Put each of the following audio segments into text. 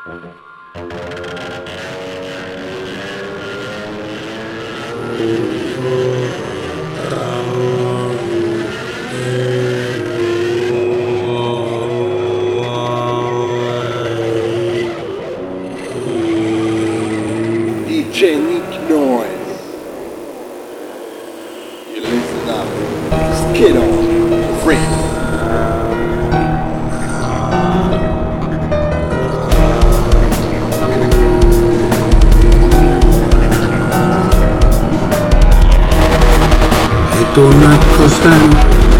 DJ Nick Noise. You listen up. Skid on. Freak. Tunnetko sen?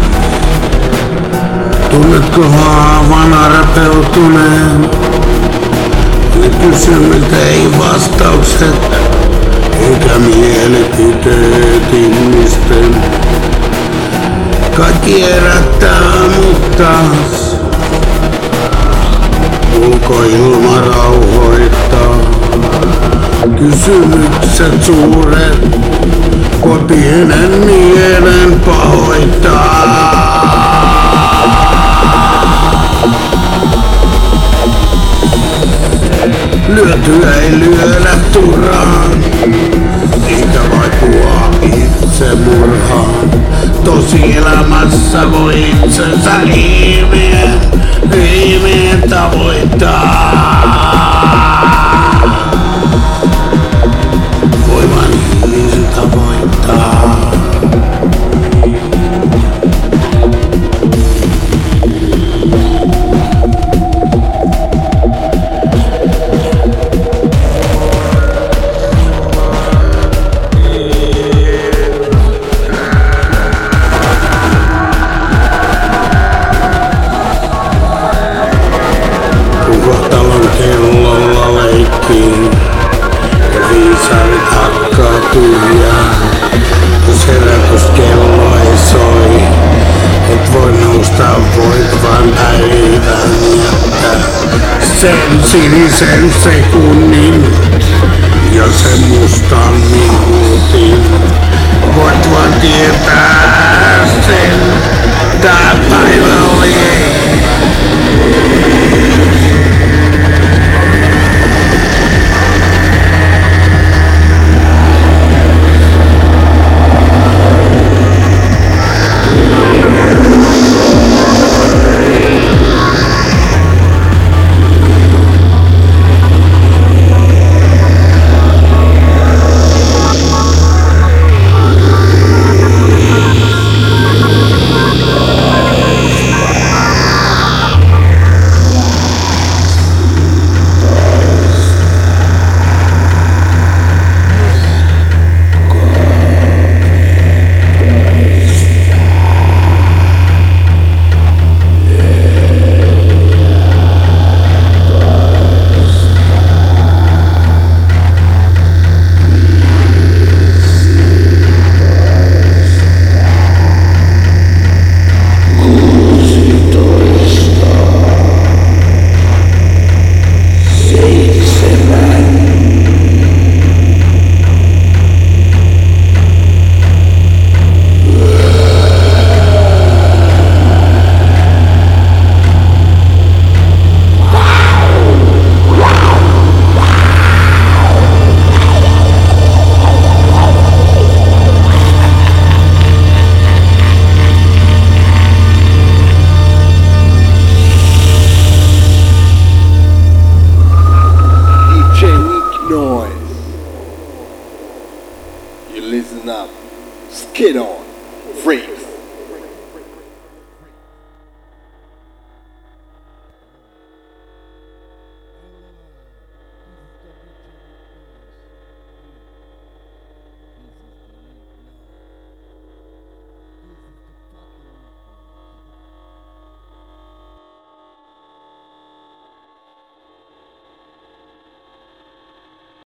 Tunnetko haavana rapeutuneen? Nyt kysymiltä ei vastaukset, eikä mielipiteet ihmisten. Kaikki herättää mut taas. Ulkoilma rauhoittaa. Kysymykset suuret. Pienen mielen pahoittaa. Lyötyä ei lyödä turhaan, eikä vaipua itsemurhaan. Tosielämässä voi itsensä viimeen tavoittaa. Voi vain ihmisen tavoittaa. Kohtalon kellolla leikkii. Viisarit hakkaa tyhjää, jos herätyskello ei soi. Et voi nousta, voit vaan päivän jättää sen sinisen sekunnin ja sen mustan minuutin. Voit vaan tietää sen, tää päivä oli Listen up, skid on, freaks.